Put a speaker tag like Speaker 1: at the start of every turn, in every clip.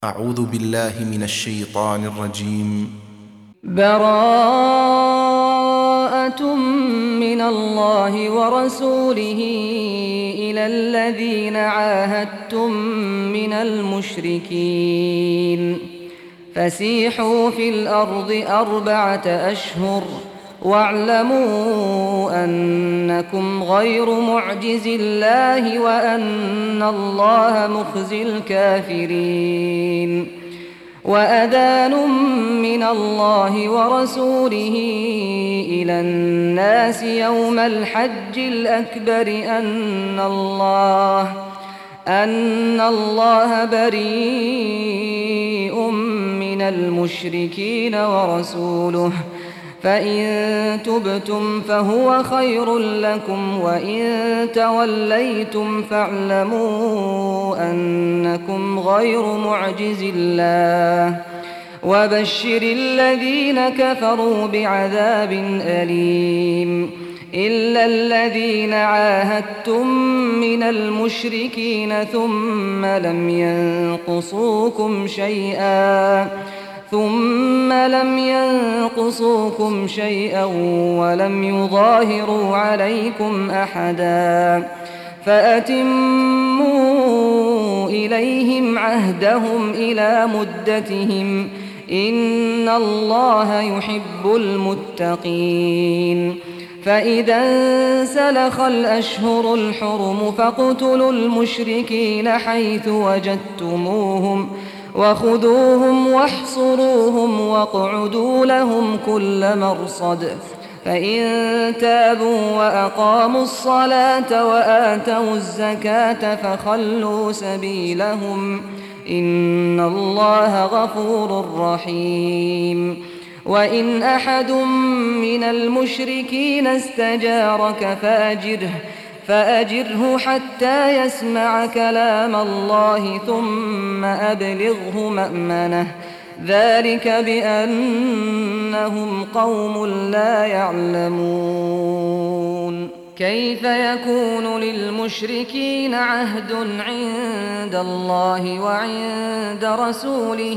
Speaker 1: أعوذ بالله من الشيطان الرجيم.
Speaker 2: براءة من الله ورسوله إلى الذين عاهدتم من المشركين فسيحوا في الأرض 4 أشهر واعلموا أنكم غير معجز الله وأن الله مخزي الكافرين. وأذان من الله ورسوله إلى الناس يوم الحج الأكبر أن الله بريء من المشركين ورسوله، فإن تبتم فهو خير لكم، وإن توليتم فاعلموا أنكم غير معجز الله، وبشر الذين كفروا بعذاب أليم. إلا الذين عاهدتم من المشركين ثم لم ينقصوكم شيئا ولم يظاهروا عليكم أحدا فأتموا إليهم عهدهم إلى مدتهم، إن الله يحب المتقين. فإذا انسلخ الأشهر الحرم فاقتلوا المشركين حيث وجدتموهم وخذوهم واحصروهم واقعدوا لهم كل مرصد، فإن تابوا وأقاموا الصلاة وآتوا الزكاة فخلوا سبيلهم، إن الله غفور رحيم. وإن أحد من المشركين استجارك فأجره حتى يسمع كلام الله ثم أبلغه مأمنه، ذلك بأنهم قوم لا يعلمون. كيف يكون للمشركين عهد عند الله وعند رسوله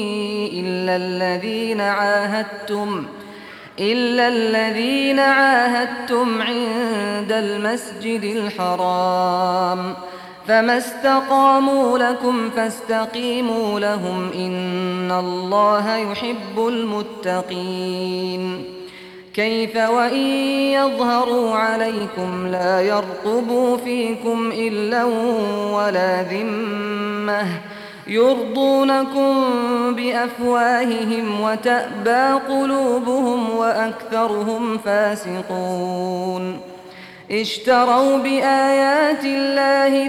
Speaker 2: إلا الذين عاهدتم عند المسجد الحرام، فما استقاموا لكم فاستقيموا لهم، إن الله يحب المتقين. كيف وإن يظهروا عليكم لا يرقبوا فيكم إلا ولا ذمة، يرضونكم بأفواههم وتأبى قلوبهم وأكثرهم فاسقون. اشتروا بآيات الله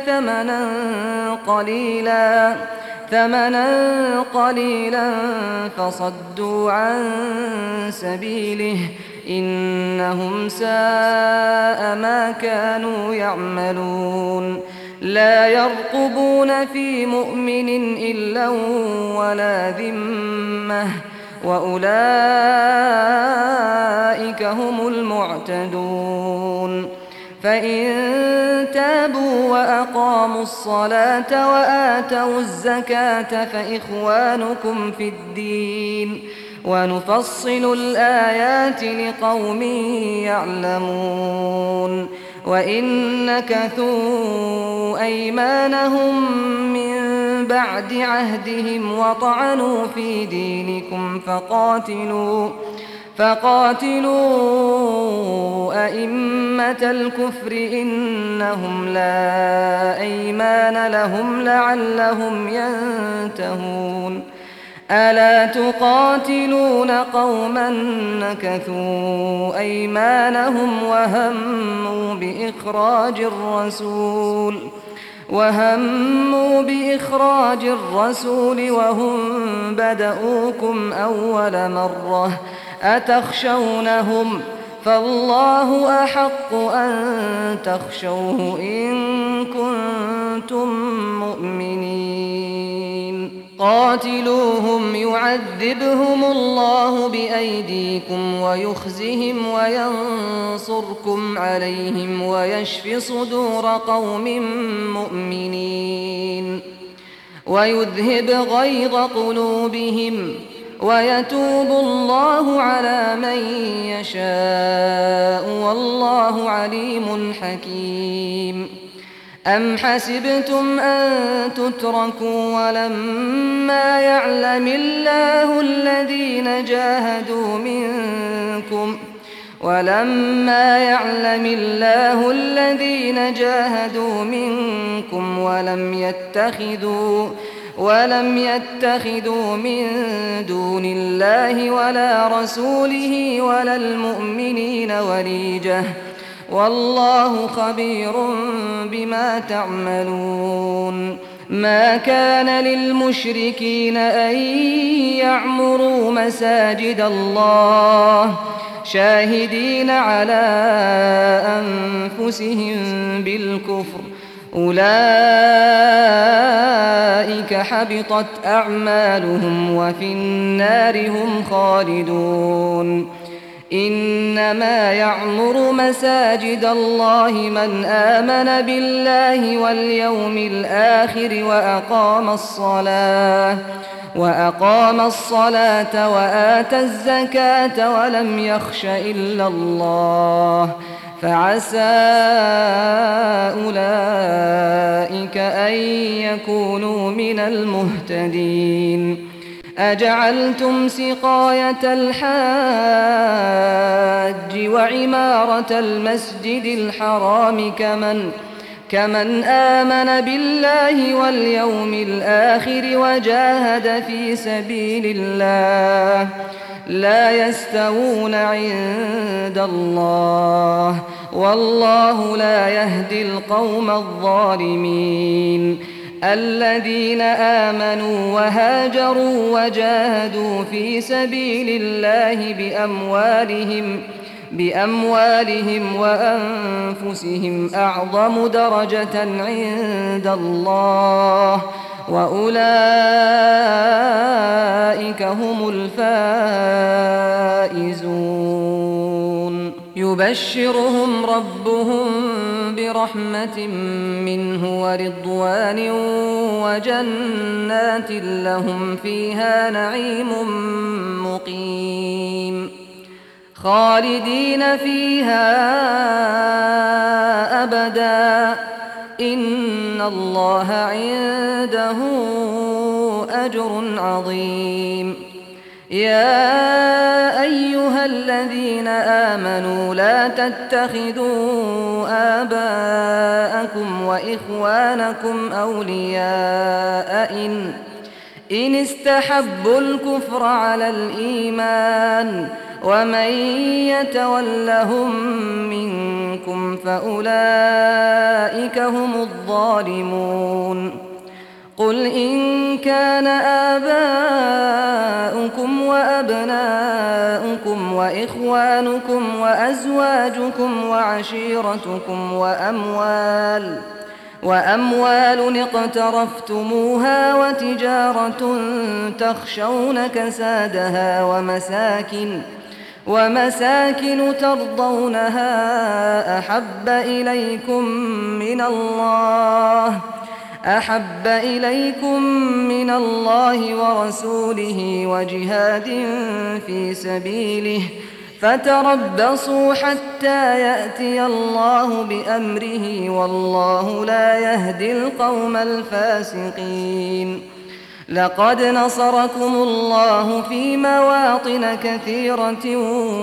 Speaker 2: ثمنا قليلا فصدوا عن سبيله، إنهم ساء ما كانوا يعملون. لا يرقبون في مؤمن إلا ولا ذمة، وأولئك هم المعتدون. فإن تابوا وأقاموا الصلاة وآتوا الزكاة فإخوانكم في الدين، ونفصل الآيات لقوم يعلمون. وإن نكثوا أيمانهم من بعد عهدهم وطعنوا في دينكم فقاتلوا أئمة الكفر إنهم لا أيمان لهم لعلهم ينتهون. ألا تقاتلون قوما نكثوا أيمانهم وهموا بإخراج الرسول وهم بدؤوكم أول مرة، أتخشونهم؟ فالله أحق أن تخشوه إن كنتم مؤمنين. قاتلوهم يعذبهم الله بأيديكم ويخزهم وينصركم عليهم ويشف صدور قوم مؤمنين. ويذهب غيظ قلوبهم ويتوب الله على من يشاء والله عليم حكيم. أم حسبتم أن تتركوا ولما يعلم الله الذين جاهدوا منكم ولم يتخذوا من دون الله ولا رسوله ولا المؤمنين وليجة والله خبير بما تعملون. ما كان للمشركين أن يعمروا مساجد الله شاهدين على أنفسهم بالكفر أولئك حبطت أعمالهم وفي النار هم خالدون. إنما يعمر مساجد الله من آمن بالله واليوم الآخر وأقام الصلاة وآتى الزكاة ولم يخش إلا الله فعسى أولئك أن يكونوا من المهتدين. أجعلتم سقاية الحاج وعمارة المسجد الحرام كمن آمن بالله واليوم الآخر وجاهد في سبيل الله لا يستوون عند الله والله لا يهدي القوم الظالمين. الذين آمنوا وهاجروا وجاهدوا في سبيل الله بأموالهم وأنفسهم أعظم درجة عند الله وأولئك هم الفائزون. يبشرهم ربهم برحمة منه ورضوان وجنات لهم فيها نعيم مقيم خالدين فيها أبدا إن الله عنده أجر عظيم. يا أيها الذين آمنوا لا تتخذوا آباءكم وإخوانكم أولياء إن استحبوا الكفر على الإيمان ومن يتولهم منكم فأولئك هم الظالمون. قل إن كان آباؤكم وأبناؤكم وإخوانكم وأزواجكم وعشيرتكم وأموال اقترفتموها وتجارة تخشون كسادها ومساكن ترضونها أحب إليكم من الله ورسوله وجهاد في سبيله فتربصوا حتى يأتي الله بأمره والله لا يهدي القوم الفاسقين. لقد نصركم الله في مواطن كثيرة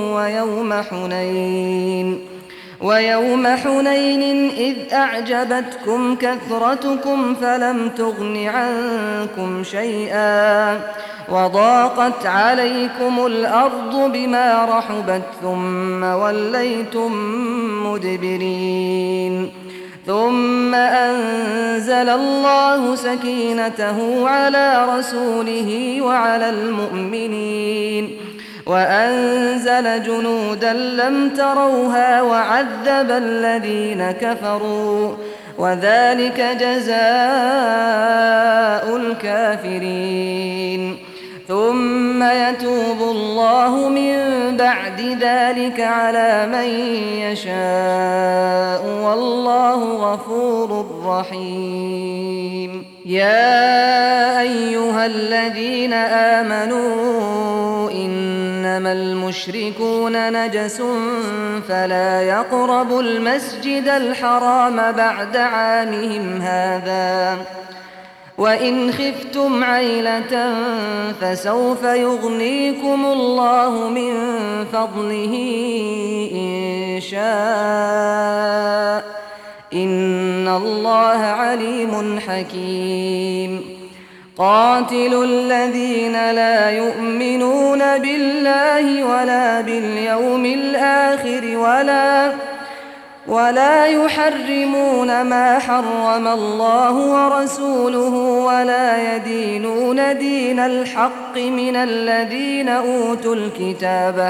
Speaker 2: ويوم حنين إذ أعجبتكم كثرتكم فلم تغن عنكم شيئا وضاقت عليكم الأرض بما رحبت ثم وليتم مدبرين. ثم أنزل الله سكينته على رسوله وعلى المؤمنين وأنزل جنودا لم تروها وعذب الذين كفروا وذلك جزاء الكافرين. ثم يتوب الله من بعد ذلك على من يشاء والله غفور رحيم. يا أيها الذين آمنوا إنما المشركون نجس فلا يقربوا المسجد الحرام بعد عامهم هذا وإن خفتم عيلة فسوف يغنيكم الله من فضله إن شاء إن الله عليم حكيم قاتلوا الذين لا يؤمنون بالله ولا باليوم الآخر ولا يحرمون ما حرم الله ورسوله ولا يدينون دين الحق من الذين أوتوا الكتاب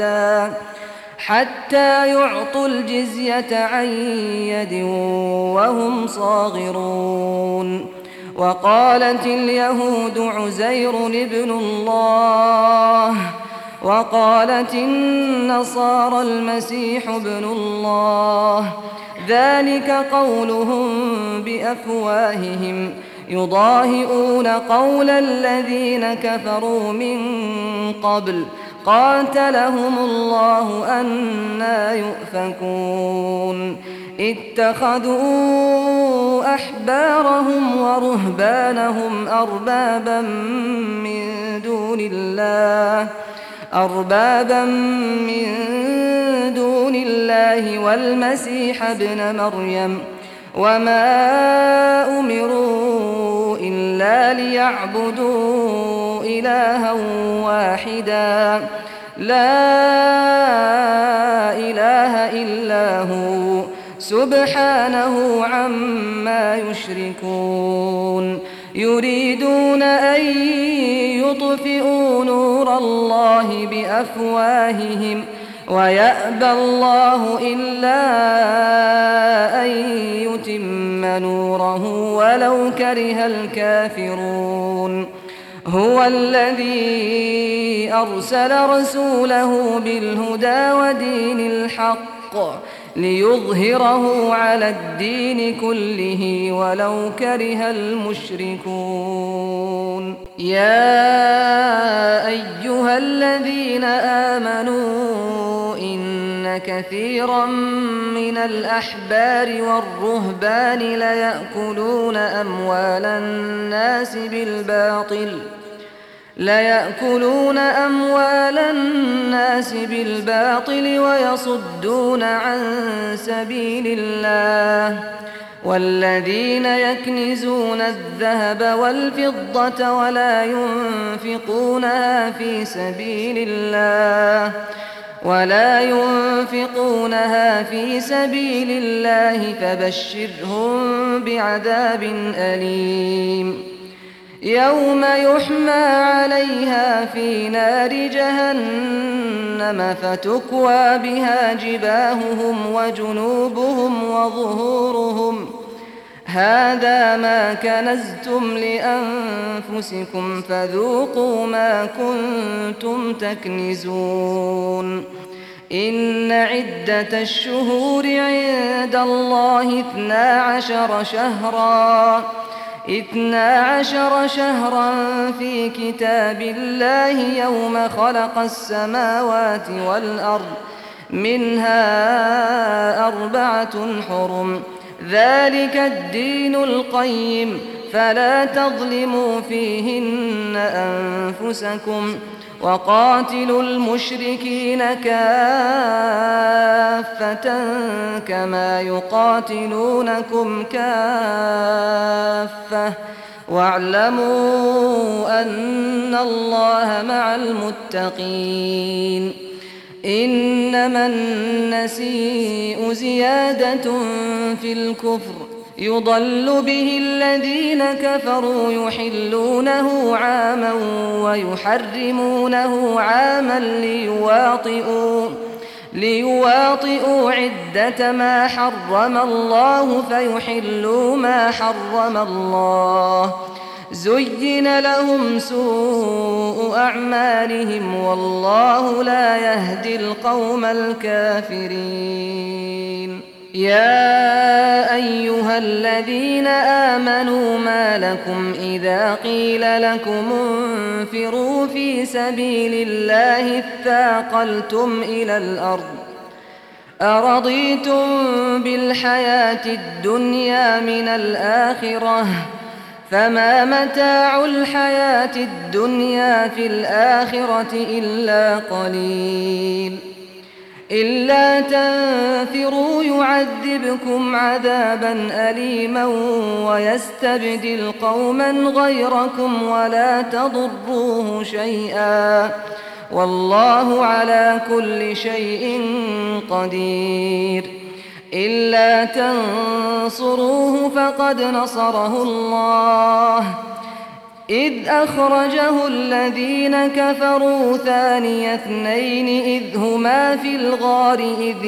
Speaker 2: حتى يعطوا الجزية عن يد وهم صاغرون وقالت اليهود عزير ابن الله وقالت النصارى المسيح ابن الله ذلك قولهم بأفواههم يضاهئون قول الذين كفروا من قبل قاتلهم الله أنى يؤفكون اتخذوا أحبارهم ورهبانهم أربابا من دون الله والمسيح ابن مريم وما أمروا إلا ليعبدوا إلها واحدا لا إله إلا هو سبحانه عما يشركون يريدون أن يطفئوا نور الله بأفواههم ويأبى الله إلا أن يتم نوره ولو كره الكافرون هو الذي أرسل رسوله بالهدى ودين الحق ليظهره على الدين كله ولو كره المشركون يا أيها الذين آمنوا إن كثيرا من الأحبار والرهبان ليأكلون أموال الناس بالباطل ويصدون عن سبيل الله والذين يكنزون الذهب والفضة ولا ينفقونها في سبيل الله فبشرهم بعذاب أليم يوم يحمى عليها في نار جهنم فتكوى بها جباههم وجنوبهم وظهورهم هذا ما كنزتم لأنفسكم فذوقوا ما كنتم تكنزون إن عدة الشهور عند الله 12 شهرا في كتاب الله يوم خلق السماوات والأرض منها 4 حرم ذلك الدين القيم فلا تظلموا فيهن أنفسكم وقاتلوا المشركين كافة كما يقاتلونكم كافة واعلموا أن الله مع المتقين إنما النسيء زيادة في الكفر يضل به الذين كفروا يحلونه عاما ويحرمونه عاما ليواطئوا عدة ما حرم الله فيحلوا ما حرم الله زين لهم سوء أعمالهم والله لا يهدي القوم الكافرين يا أيها الذين آمنوا ما لكم إذا قيل لكم انفروا في سبيل الله اثاقلتم إلى الأرض أرضيتم بالحياة الدنيا من الآخرة فما متاع الحياة الدنيا في الآخرة إلا قليل إلا تنفروا يعذبكم عذابا أليما ويستبدل قوما غيركم ولا تضروه شيئا والله على كل شيء قدير إلا تنصروه فقد نصره الله إذ أخرجه الذين كفروا ثاني اثنين إذ هما في الغار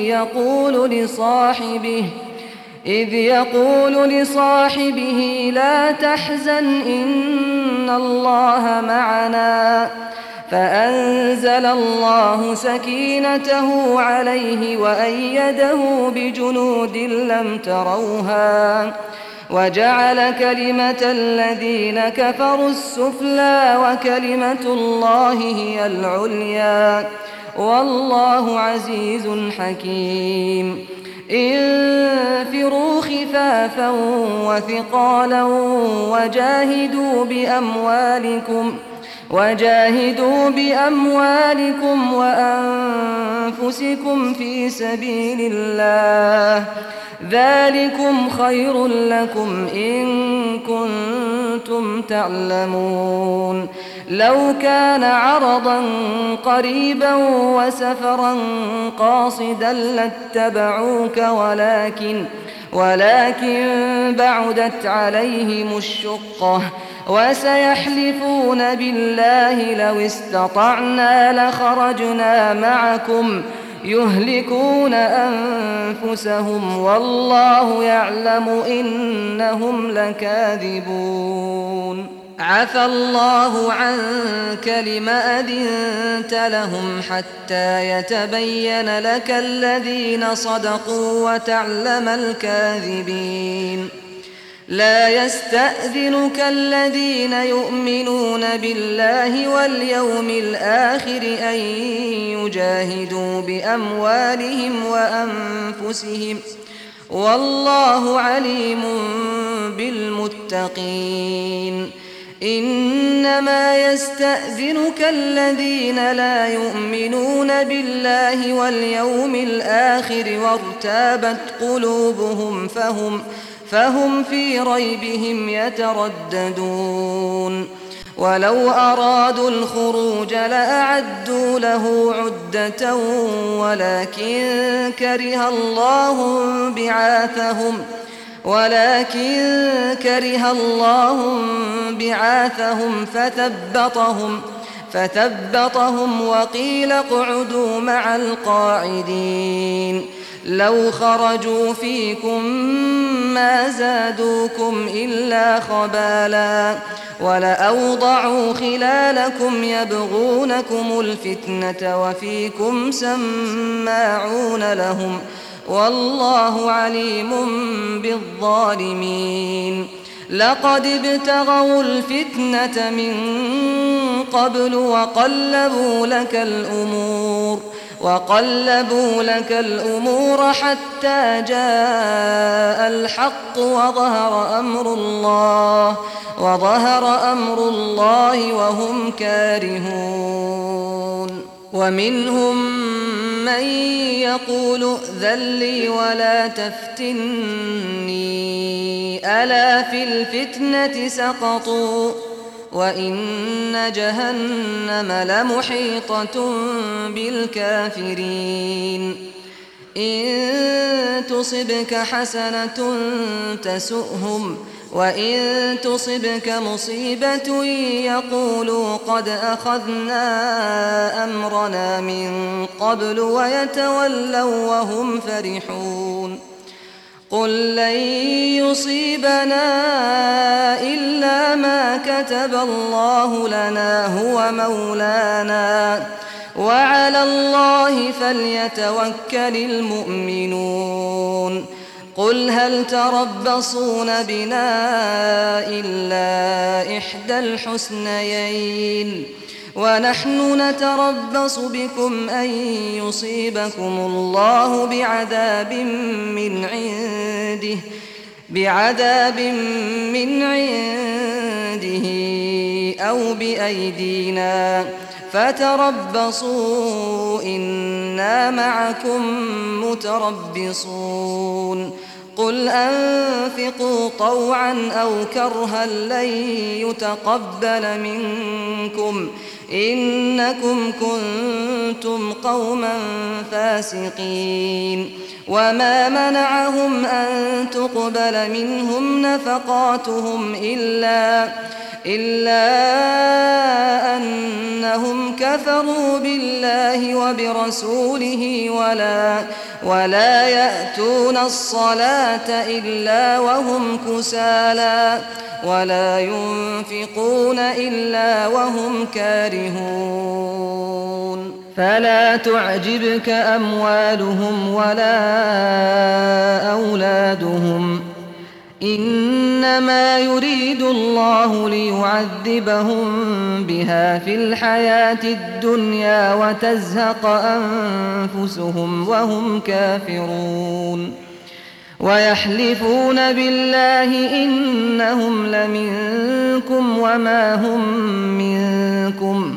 Speaker 2: إذ يقول لصاحبه لا تحزن إن الله معنا فأنزل الله سكينته عليه وأيده بجنود لم تروها وجعل كلمة الذين كفروا السفلى وكلمة الله هي العليا والله عزيز حكيم انفروا خفافا وثقالا وجاهدوا بأموالكم وأنفسكم في سبيل الله ذلكم خير لكم إن كنتم تعلمون لو كان عرضا قريبا وسفرا قاصدا لاتبعوك ولكن بعدت عليهم الشقة وسيحلفون بالله لو استطعنا لخرجنا معكم يهلكون أنفسهم والله يعلم إنهم لكاذبون عفى الله عنك لما أذنت لهم حتى يتبين لك الذين صدقوا وتعلم الكاذبين لا يستأذنك الذين يؤمنون بالله واليوم الآخر أن يجاهدوا بأموالهم وأنفسهم والله عليم بالمتقين إنما يستأذنك الذين لا يؤمنون بالله واليوم الآخر وارتابت قلوبهم فهم في ريبهم يترددون ولو أرادوا الخروج لأعدوا له عدة ولكن كره الله بعاثهم فثبطهم وقيل اقعدوا مع القاعدين لو خرجوا فيكم ما زادوكم إلا خبالا ولأوضعوا خلالكم يبغونكم الفتنة وفيكم سماعون لهم والله عليم بالظالمين لقد ابتغوا الفتنة من قبل وقلبوا لك الأمور حتى جاء الحق وظهر أمر الله وهم كارهون ومنهم من يقول ائذن لي ولا تفتني ألا في الفتنة سقطوا وإن جهنم لمحيطة بالكافرين إن تصبك حسنة تسؤهم وإن تصبك مصيبة يقولوا قد أخذنا أمرنا من قبل ويتولوا وهم فرحون قل لن يصيبنا إلا ما كتب الله لنا هو مولانا وعلى الله فليتوكل المؤمنون قل هل تربصون بنا إلا إحدى الحسنيين ونحن نتربص بكم أن يصيبكم الله بعذاب من عنده أو بأيدينا فتربصوا إنا معكم متربصون قل أنفقوا طوعا أو كرها لن يتقبل منكم إنكم كنتم قوما فاسقين وما منعهم أن تقبل منهم نفقاتهم إلا أنهم كفروا بالله وبرسوله ولا يأتون الصلاة إلا وهم كسالى ولا ينفقون إلا وهم كارهون فلا تعجبك أموالهم ولا أولادهم إنما يريد الله ليعذبهم بها في الحياة الدنيا وتزهق أنفسهم وهم كافرون ويحلفون بالله إنهم لمنكم وما هم منكم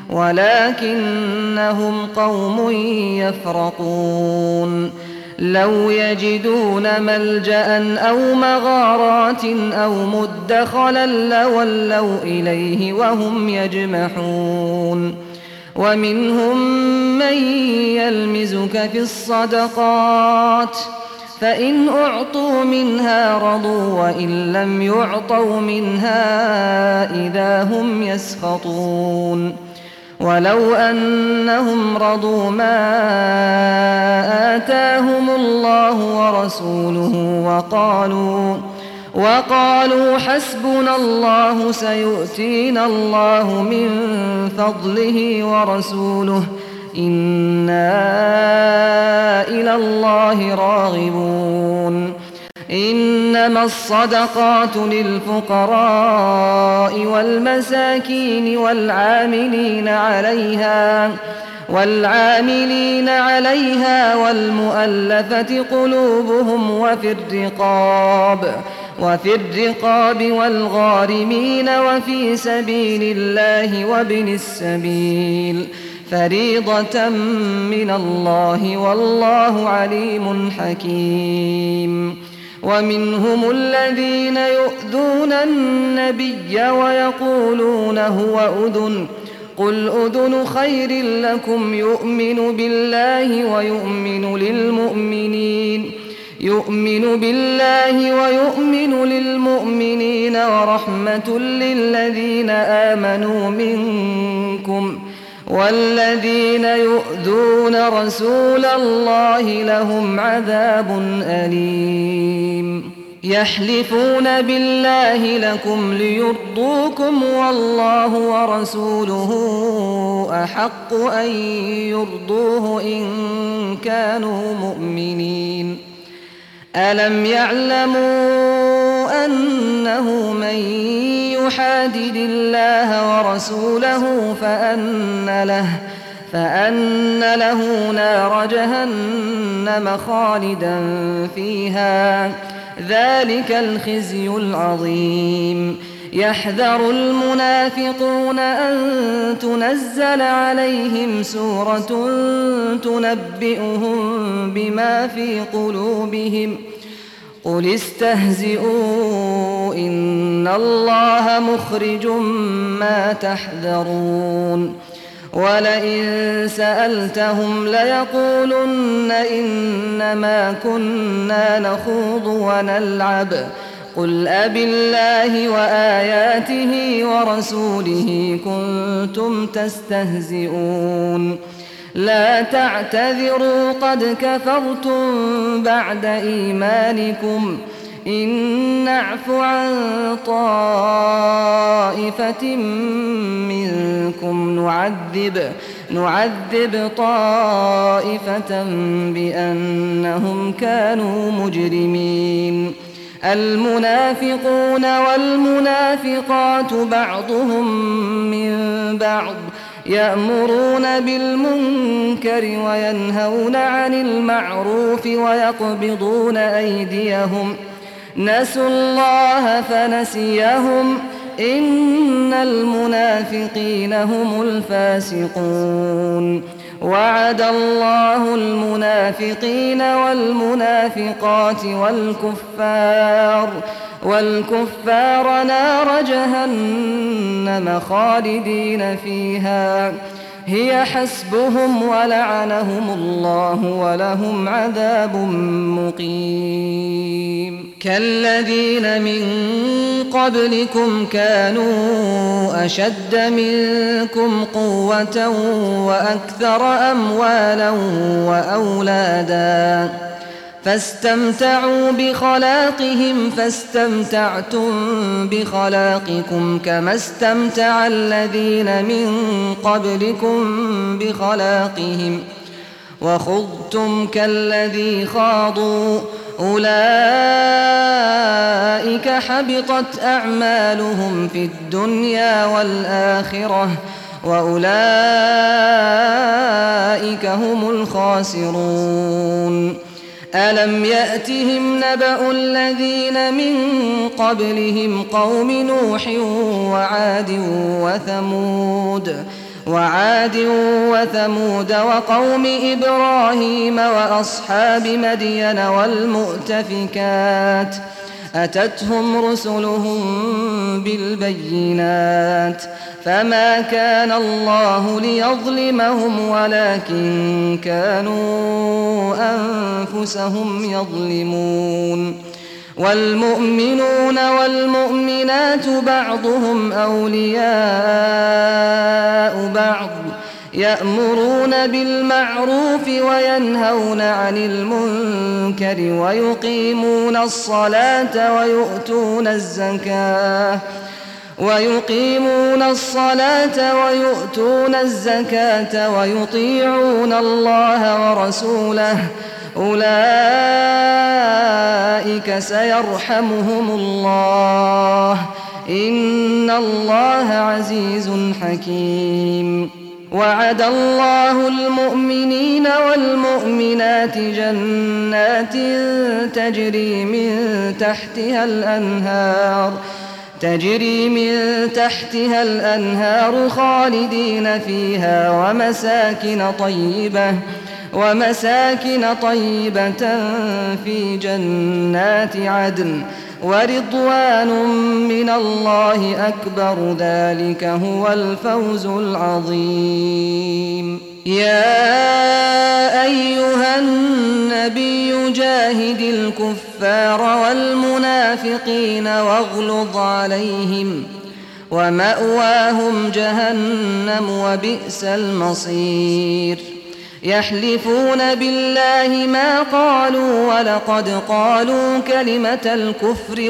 Speaker 2: ولكنهم قوم يفرقون لو يجدون ملجأ أو مغارات أو مدخلا لولوا إليه وهم يجمحون ومنهم من يلمزك في الصدقات فإن أعطوا منها رضوا وإن لم يعطوا منها إذا هم يسخطون ولو أنهم رضوا ما آتاهم الله ورسوله وقالوا حسبنا الله سيؤتينا الله من فضله ورسوله إنا إلى الله راغبون إنما الصدقات للفقراء والمساكين والعاملين عليها والمؤلفة قلوبهم وفي الرقاب والغارمين وفي سبيل الله وابن السبيل فريضة من الله والله عليم حكيم ومنهم الذين يؤذون النبي ويقولون هو أذن قل أذن خير لكم يؤمن بالله ويؤمن للمؤمنين ورحمة للذين آمنوا منكم والذين يؤذون رسول الله لهم عذاب أليم يحلفون بالله لكم ليرضوكم والله ورسوله أحق أن يرضوه إن كانوا مؤمنين ألم يعلموا أنه من يحادد الله ورسوله فأن له نار جهنم خالدا فيها ذلك الخزي العظيم يحذر المنافقون أن تنزل عليهم سورة تنبئهم بما في قلوبهم قل استهزئوا إن الله مخرج ما تحذرون ولئن سألتهم ليقولن إنما كنا نخوض ونلعب قل أبالله وآياته ورسوله كنتم تستهزئون لا تعتذروا قد كفرتم بعد إيمانكم إن نعف عن طائفة منكم نعذب نعذب طائفة بأنهم كانوا مجرمين. المنافقون والمنافقات بعضهم من بعض يأمرون بالمنكر وينهون عن المعروف ويقبضون أيديهم نسوا الله فنسيهم إن المنافقين هم الفاسقون. وعد الله المنافقين والمنافقات والكفار نار جهنم خالدين فيها هي حسبهم ولعنهم الله ولهم عذاب مقيم. كالذين من قبلكم كانوا أشد منكم قوة وأكثر أموالا وأولادا فاستمتعوا بخلاقهم فاستمتعتم بخلاقكم كما استمتع الذين من قبلكم بخلاقهم وخضتم كالذي خاضوا أولئك حبطت أعمالهم في الدنيا والآخرة وأولئك هم الخاسرون. ألم يأتهم نبأ الذين من قبلهم قوم نوح وعاد وثمود وقوم إبراهيم وأصحاب مدين والمؤتفكات أتتهم رسلهم بالبينات فما كان الله ليظلمهم ولكن كانوا أنفسهم يظلمون. والمؤمنون والمؤمنات بعضهم أولياء بعض يأمرون بالمعروف وينهون عن المنكر ويقيمون الصلاة ويؤتون الزكاة ويطيعون الله ورسوله أولئك سيرحمهم الله إن الله عزيز حكيم. وعد الله المؤمنين والمؤمنات جنات تجري من تحتها الأنهار خالدين فيها ومساكن طيبة في جنات عدن ورضوان من الله أكبر ذلك هو الفوز العظيم. يا أيها النبي جاهد الكفار والمنافقين واغلظ عليهم ومأواهم جهنم وبئس المصير. يحلفون بالله ما قالوا ولقد قالوا كلمة الكفر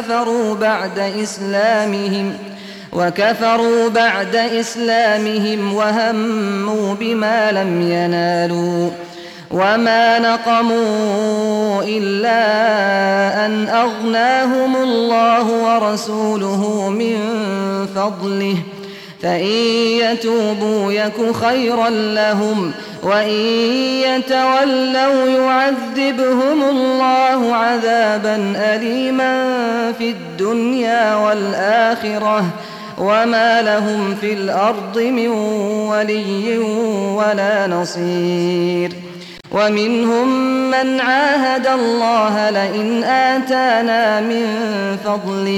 Speaker 2: وكفروا بعد إسلامهم وهموا بما لم ينالوا وما نقموا إلا أن أغناهم الله ورسوله من فضله فإن يتوبوا يك خيرا لهم وإن يتولوا يعذبهم الله عذابا أليما في الدنيا والآخرة وما لهم في الأرض من ولي ولا نصير. ومنهم من عاهد الله لئن آتانا من فضله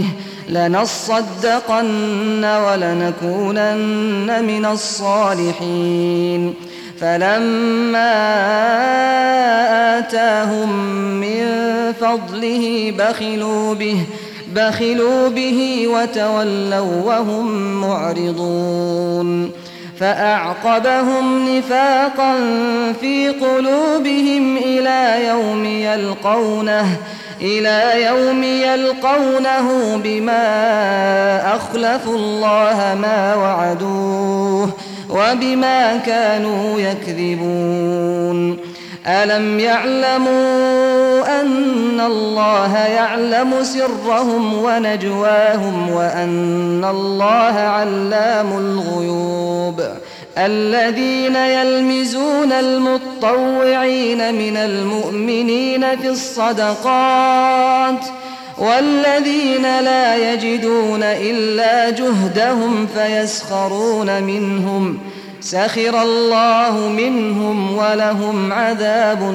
Speaker 2: لنصدقن ولنكونن من الصالحين فلما آتاهم من فضله بخلوا به وتولوا وهم معرضون فأعقبهم نفاقا في قلوبهم إلى يوم يلقونه بما أخلفوا الله ما وعدوه وبما كانوا يكذبون ألم يعلموا أن الله يعلم سرهم ونجواهم وأن الله علام الغيوب الذين يلمزون المطوعين من المؤمنين في الصدقات والذين لا يجدون إلا جهدهم فيسخرون منهم سخر الله منهم ولهم عذاب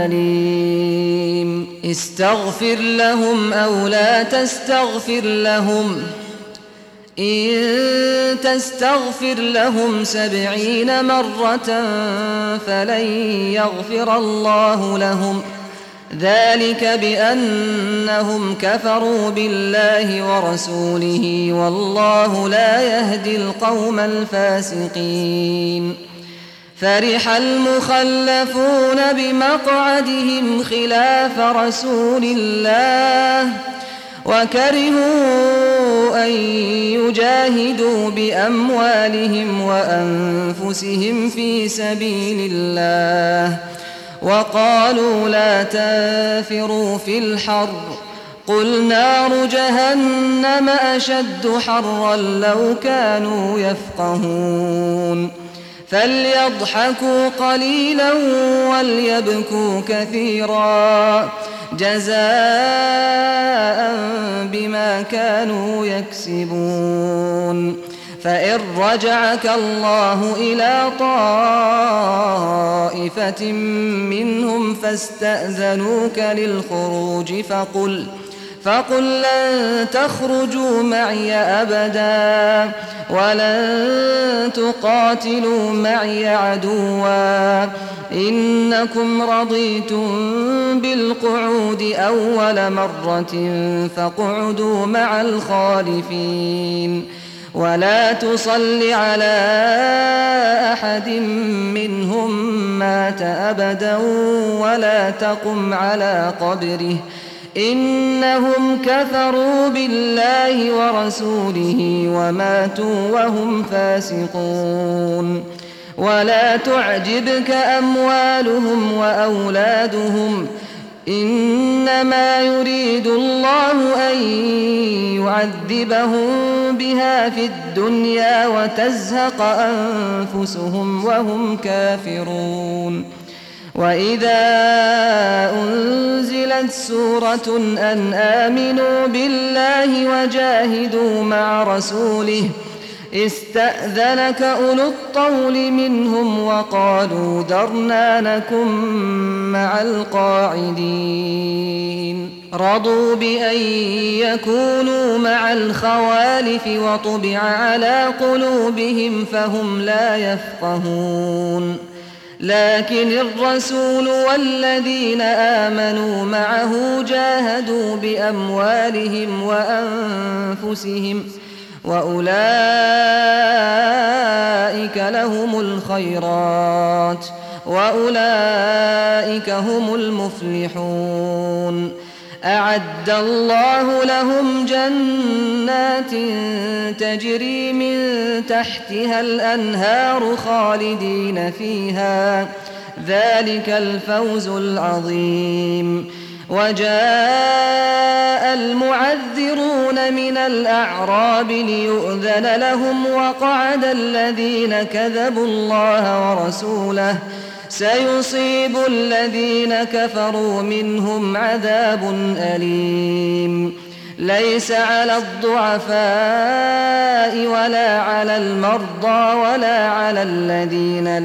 Speaker 2: أليم استغفر لهم أو لا تستغفر لهم إن تستغفر لهم 70 مرة فلن يغفر الله لهم ذلك بأنهم كفروا بالله ورسوله والله لا يهدي القوم الفاسقين فرح المخلفون بمقعدهم خلاف رسول الله وكرهوا أن يجاهدوا بأموالهم وأنفسهم في سبيل الله وقالوا لا تنفروا في الحر قل نار جهنم أشد حرا لو كانوا يفقهون فليضحكوا قليلا وليبكوا كثيرا جزاء بما كانوا يكسبون فإن رجعك الله إلى طائفة منهم فاستأذنوك للخروج فقل لن تخرجوا معي أبدا ولن تقاتلوا معي عدوا إنكم رضيتم بالقعود أول مرة فاقعدوا مع الخالفين ولا تصل على أحد منهم مات أبدا ولا تقم على قبره إنهم كفروا بالله ورسوله وماتوا وهم فاسقون ولا تعجبك أموالهم وأولادهم إنما يريد الله أن يعذبهم بها في الدنيا وتزهق أنفسهم وهم كافرون وإذا أنزلت سورة أن آمنوا بالله وجاهدوا مع رسوله استأذنك أولو الطول منهم وقالوا ذرنا نكن مع القاعدين رضوا بأن يكونوا مع الخوالف وطبع على قلوبهم فهم لا يفقهون لكن الرسول والذين آمنوا معه جاهدوا بأموالهم وأنفسهم وأولئك لهم الخيرات وأولئك هم المفلحون أعد الله لهم جنات تجري من تحتها الأنهار خالدين فيها ذلك الفوز العظيم وجاء المعذرون من الأعراب ليؤذن لهم وقعد الذين كذبوا الله ورسوله سيصيب الذين كفروا منهم عذاب أليم ليس على الضعفاء ولا على المرضى ولا على الذين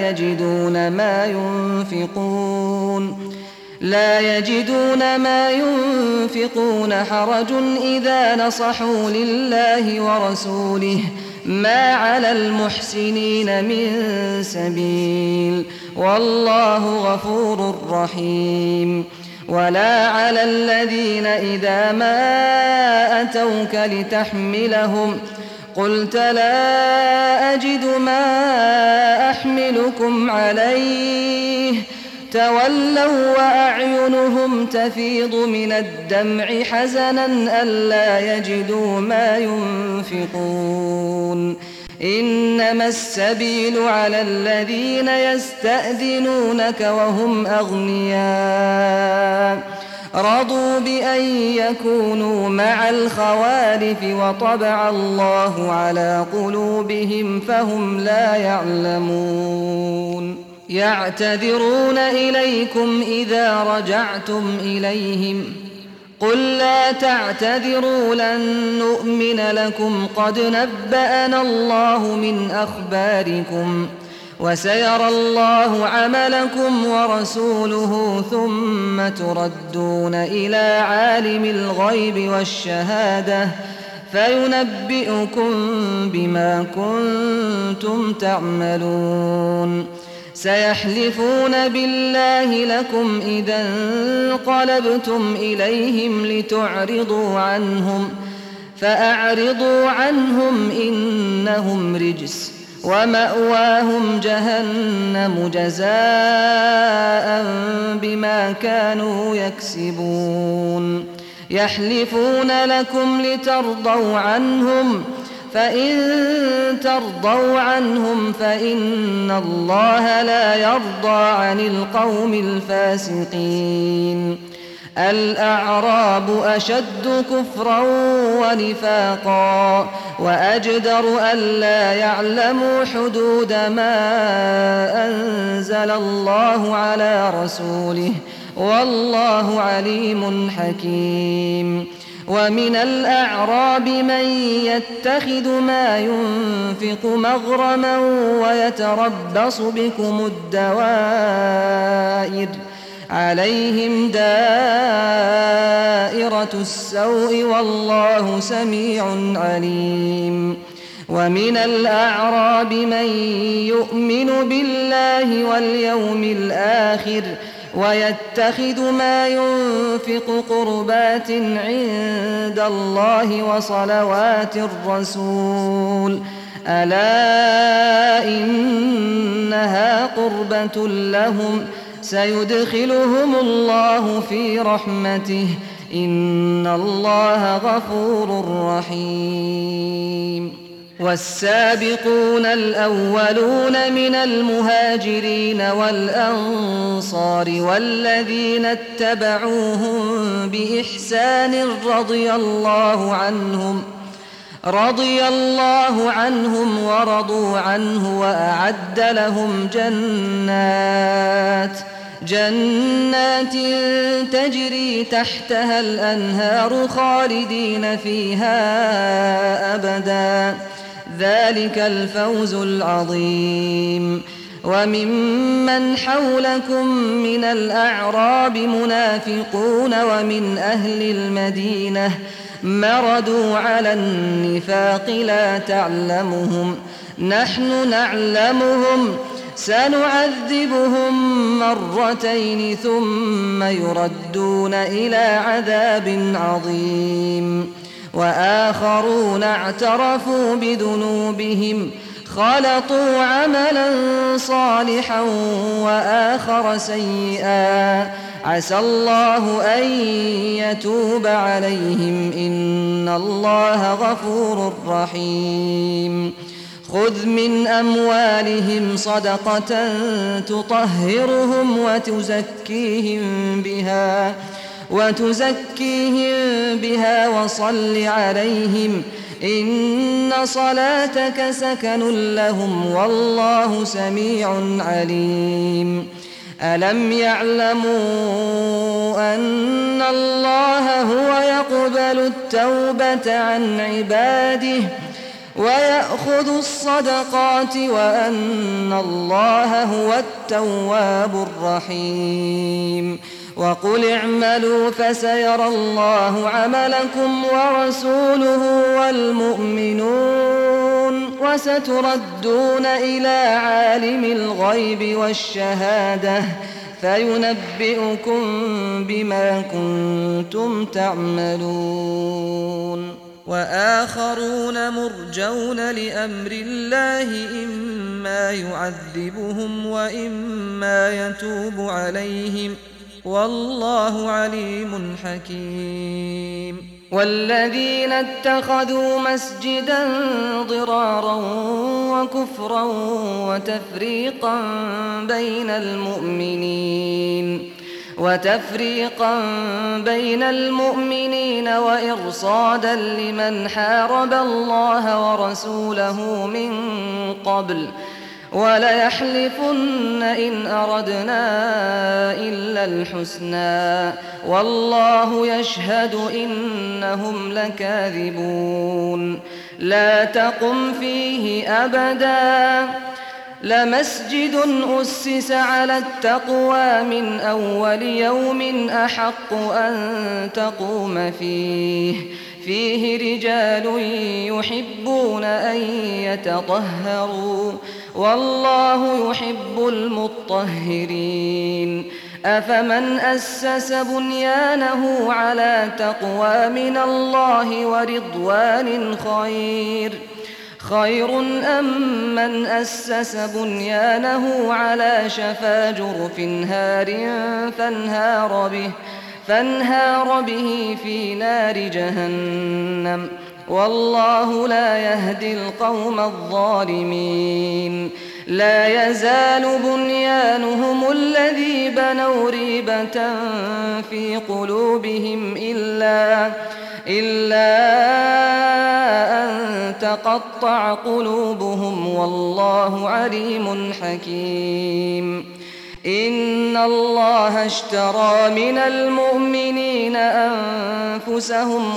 Speaker 2: لا يجدون ما ينفقون حرج إذا نصحوا لله ورسوله ما على المحسنين من سبيل والله غفور رحيم ولا على الذين إذا ما أتوك لتحملهم قلت لا أجد ما أحملكم عليه تولوا وأعينهم تفيض من الدمع حزنا ألا يجدوا ما ينفقون إنما السبيل على الذين يستأذنونك وهم أغنياء رضوا بأن يكونوا مع الخوالف وطبع الله على قلوبهم فهم لا يعلمون يعتذرون إليكم إذا رجعتم إليهم قل لا تعتذروا لن نؤمن لكم قد نبأنا الله من أخباركم وسيرى الله عملكم ورسوله ثم تردون إلى عالم الغيب والشهادة فينبئكم بما كنتم تعملون سيحلفون بالله لكم إذا انقلبتم إليهم لتعرضوا عنهم فأعرضوا عنهم إنهم رجس ومأواهم جهنم جزاء بما كانوا يكسبون يحلفون لكم لترضوا عنهم فإن ترضوا عنهم فإن الله لا يرضى عن القوم الفاسقين الأعراب أشد كفرا ونفاقا وأجدر ألا يعلموا حدود ما أنزل الله على رسوله والله عليم حكيم ومن الأعراب من يتخذ ما ينفق مغرما ويتربص بكم الدوائر عليهم دائرة السوء والله سميع عليم ومن الأعراب من يؤمن بالله واليوم الآخر ويتخذ ما ينفق قربات عند الله وصلوات الرسول ألا إنها قربة لهم سيدخلهم الله في رحمته إن الله غفور رحيم والسابقون الأولون من المهاجرين والأنصار والذين اتبعوهم بإحسان رضي الله عنهم ورضوا عنه وأعد لهم جنات تجري تحتها الأنهار خالدين فيها أبدا ذلك الفوز العظيم وممن حولكم من الأعراب منافقون ومن أهل المدينة مردوا على النفاق لا تعلمهم نحن نعلمهم سنعذبهم مرتين ثم يردون إلى عذاب عظيم وآخرون اعترفوا بذنوبهم خلطوا عملا صالحا وآخر سيئا عسى الله أن يتوب عليهم إن الله غفور رحيم خذ من أموالهم صدقة تطهرهم وتزكيهم بها وصل عليهم إن صلاتك سكن لهم والله سميع عليم ألم يعلموا أن الله هو يقبل التوبة عن عباده ويأخذ الصدقات وأن الله هو التواب الرحيم وقل اعملوا فسيرى الله عملكم ورسوله والمؤمنون وستردون إلى عالم الغيب والشهادة فينبئكم بما كنتم تعملون وآخرون مرجون لأمر الله إما يعذبهم وإما يتوب عليهم والله عليم حكيم والذين اتخذوا مسجدا ضرارا وكفرا وتفريقا بين المؤمنين وإرصادا لمن حارب الله ورسوله من قبل وليحلفن إن أردنا إلا الحسنى والله يشهد إنهم لكاذبون لا تقم فيه أبدا لمسجد أسس على التقوى من أول يوم أحق أن تقوم فيه رجال يحبون أن يتطهروا والله يحب المطهرين أفمن أسس بنيانه على تقوى من الله ورضوان خير أم من أسس بنيانه على شفا جرف هار فانهار به في نار جهنم والله لا يهدي القوم الظالمين لا يزال بنيانهم الذي بنوا ريبة في قلوبهم إلا أن تقطع قلوبهم والله عليم حكيم إن الله اشترى من المؤمنين أنفسهم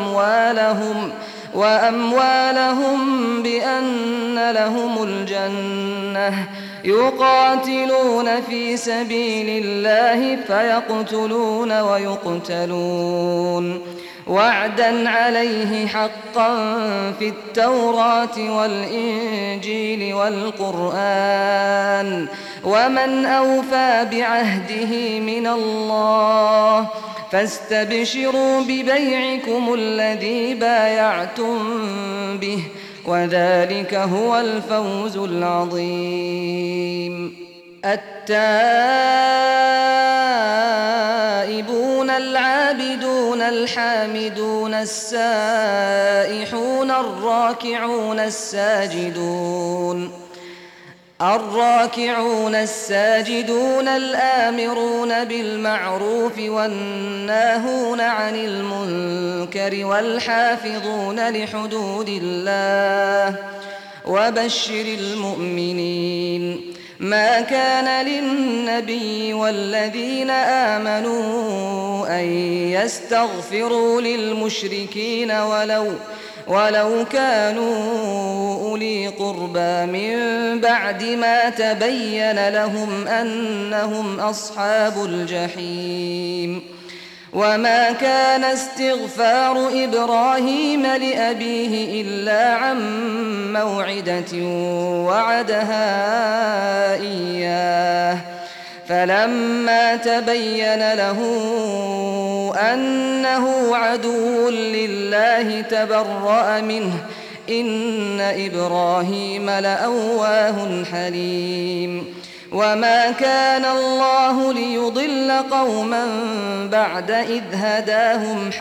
Speaker 2: وأموالهم بأن لهم الجنة يقاتلون في سبيل الله فيقتلون ويقتلون وعدا عليه حقا في التوراة والإنجيل والقرآن ومن أوفى بعهده من الله فاستبشروا ببيعكم الذي بايعتم به وذلك هو الفوز العظيم التائبون العابدون الحامدون السائحون الراكعون الساجدون الآمرون بالمعروف والناهون عن المنكر والحافظون لحدود الله وبشر المؤمنين ما كان للنبي والذين آمنوا أن يستغفروا للمشركين ولو كانوا أولي قربى من بعد ما تبين لهم أنهم أصحاب الجحيم وما كان استغفار إبراهيم لأبيه إلا عن موعدة وعدها إياه فلما تبين له أنه عدو لله تبرأ منه إن إبراهيم لأواه حليم وما كان الله ليضل قوما بعد إذ هداهم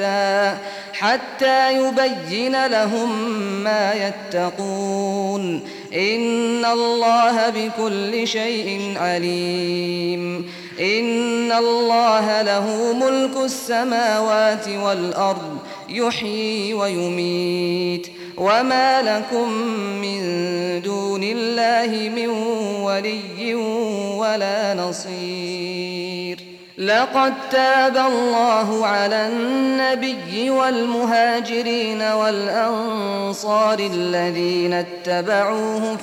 Speaker 2: حتى يبين لهم ما يتقون إن الله بكل شيء عليم إن الله له ملك السماوات والأرض يحيي ويميت وما لكم من دون الله من ولي ولا نصير لقد تاب الله على النبي والمهاجرين والأنصار الذين اتبعوه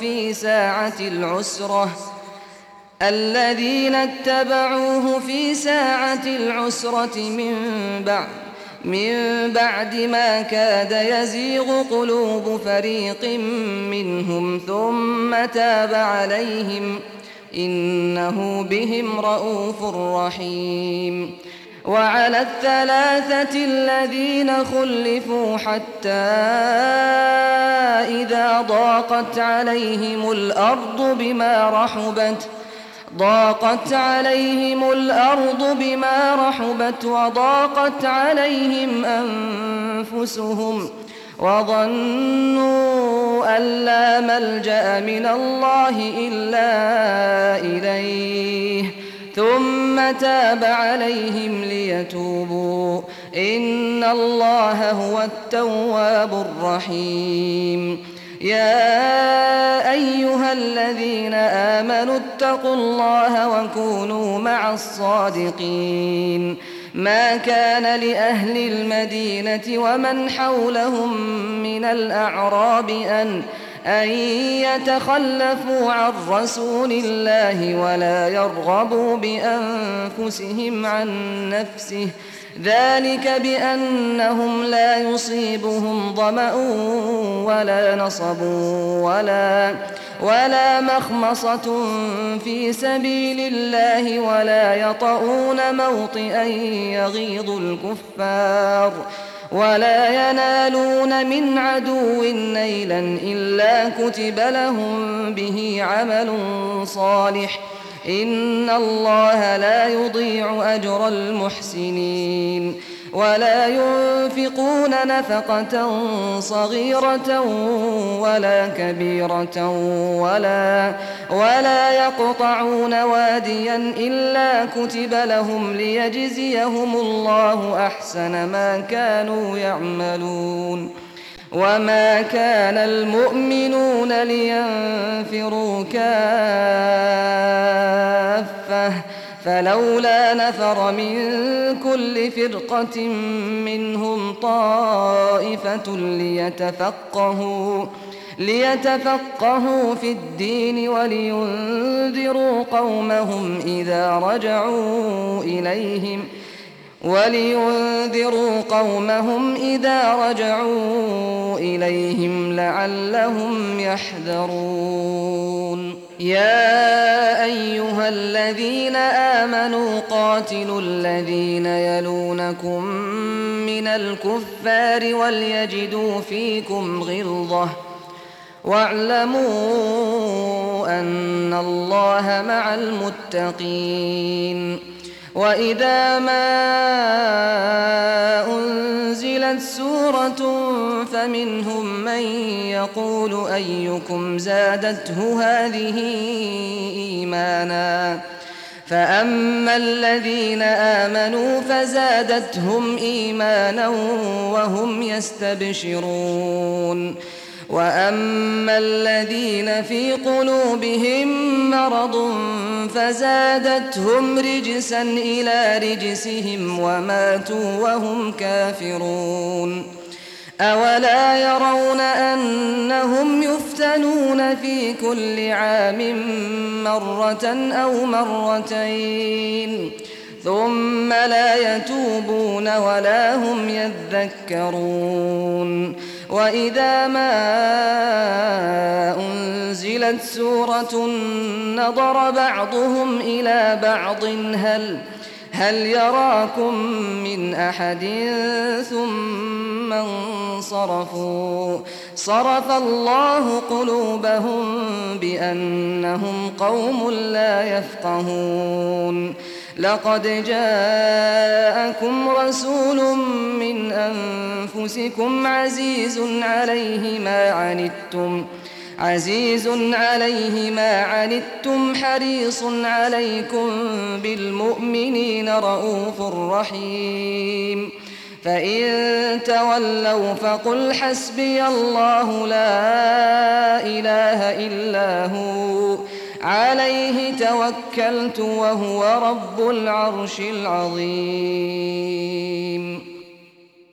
Speaker 2: في ساعة العسرة من بعد ما كاد يزيغ قلوب فريق منهم ثم تاب عليهم إنه بهم رءوف رحيم وعلى الثلاثة الذين خلفوا حتى إذا ضاقت عليهم الأرض بما رحبت ضاقت عليهم الأرض بما رحبت وضاقت عليهم أنفسهم وظنوا أن لا ملجأ من الله إلا إليه ثم تاب عليهم ليتوبوا إن الله هو التواب الرحيم. يا أيها الذين آمنوا اتقوا الله وكونوا مع الصادقين. ما كان لأهل المدينة ومن حولهم من الأعراب أن يتخلفوا عن رسول الله ولا يرغبوا بأنفسهم عن نفسه ذلك بأنهم لا يصيبهم ظمأ ولا نصب ولا مخمصة في سبيل الله ولا يطؤون موطئا يغيظ الكفار ولا ينالون من عدو نيلا إلا كتب لهم به عمل صالح إن الله لا يضيع أجر المحسنين. ولا ينفقون نفقة صغيرة ولا كبيرة ولا يقطعون واديا إلا كتب لهم ليجزيهم الله أحسن ما كانوا يعملون. وما كان المؤمنون لينفروا كافة فلولا نفر من كل فرقة منهم طائفة ليتفقهوا في الدين ولينذروا قومهم إذا رجعوا إليهم لعلهم يحذرون. يا أيها الذين آمنوا قاتلوا الذين يلونكم من الكفار وليجدوا فيكم غلظة واعلموا أن الله مع المتقين. وإذا ما أنزلت سورة فمنهم من يقول أيكم زادته هذه إيمانا فأما الذين آمنوا فزادتهم إيمانا وهم يستبشرون وأما الذين في قلوبهم مرض فزادتهم رجسا إلى رجسهم وماتوا وهم كافرون. أولا يرون أنهم يفتنون في كل عام مرة أو مرتين ثم لا يتوبون ولا هم يذكرون. وإذا ما أنزلت سورة نظر بعضهم إلى بعض هل يراكم من أحد ثم انصرفوا صرف الله قلوبهم بأنهم قوم لا يفقهون. لقد جاءكم رسول من أنفسكم عزيز عليه ما عنتم حريص عليكم بالمؤمنين رؤوف رحيم. فإن تولوا فقل حسبي الله لا إله إلا هو عليه توكلت وهو رب العرش العظيم.